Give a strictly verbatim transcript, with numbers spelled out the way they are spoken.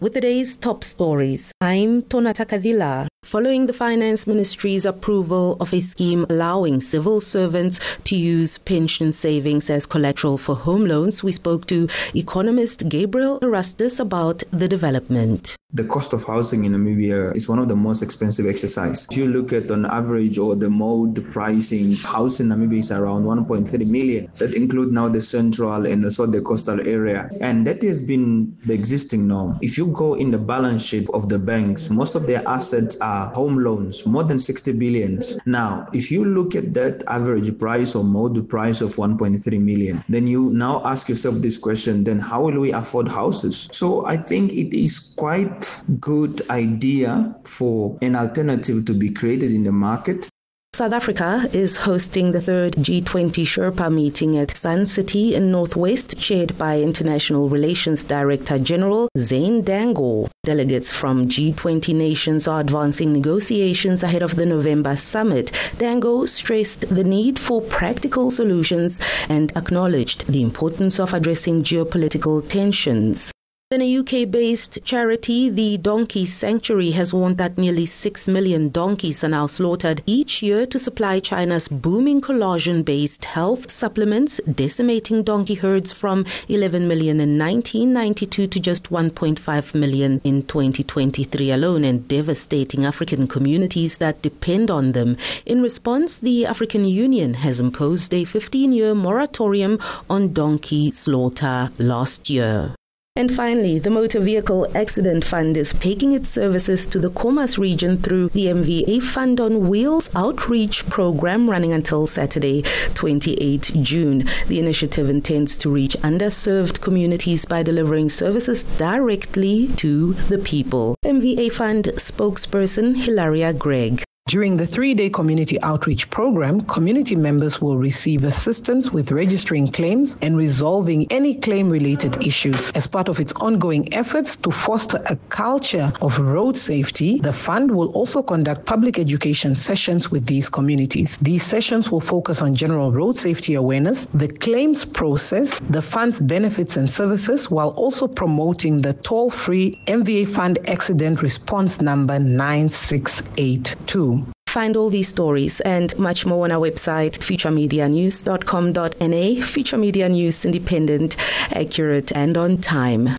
With the day's top stories, I'm Tonata Kadila. Following the Finance Ministry's approval of a scheme allowing civil servants to use pension savings as collateral for home loans, we spoke to economist Gabriel Erastus about the development. The cost of housing in Namibia is one of the most expensive exercises. If you look at on average or the mode pricing, house in Namibia is around one point three million. That include now the central and also the coastal area. And that has been the existing norm. If you go in the balance sheet of the banks, most of their assets are home loans, more than sixty billions. Now, if you look at that average price or mode price of one point three million, then you now ask yourself this question, then how will we afford houses? So I think it is quite good idea for an alternative to be created in the market. South Africa is hosting the third G twenty Sherpa meeting at Sun City in Northwest, chaired by International Relations Director General Zane Dango. Delegates from G twenty nations are advancing negotiations ahead of the November summit. Dango stressed the need for practical solutions and acknowledged the importance of addressing geopolitical tensions. Then a U K-based charity, the Donkey Sanctuary, has warned that nearly six million donkeys are now slaughtered each year to supply China's booming collagen-based health supplements, decimating donkey herds from eleven million in nineteen ninety-two to just one point five million in twenty twenty-three alone, and devastating African communities that depend on them. In response, the African Union has imposed a fifteen-year moratorium on donkey slaughter last year. And finally, the Motor Vehicle Accident Fund is taking its services to the Khomas region through the M V A Fund on Wheels outreach program running until Saturday, the twenty-eighth of June. The initiative intends to reach underserved communities by delivering services directly to the people. M V A Fund spokesperson Hilaria Gregg. During the three-day community outreach program, community members will receive assistance with registering claims and resolving any claim-related issues. As part of its ongoing efforts to foster a culture of road safety, the fund will also conduct public education sessions with these communities. These sessions will focus on general road safety awareness, the claims process, the fund's benefits and services, while also promoting the toll-free M V A Fund Accident Response Number nine six eight two. Find all these stories and much more on our website, future media news dot com dot n a. Future Media News, independent, accurate, and on time.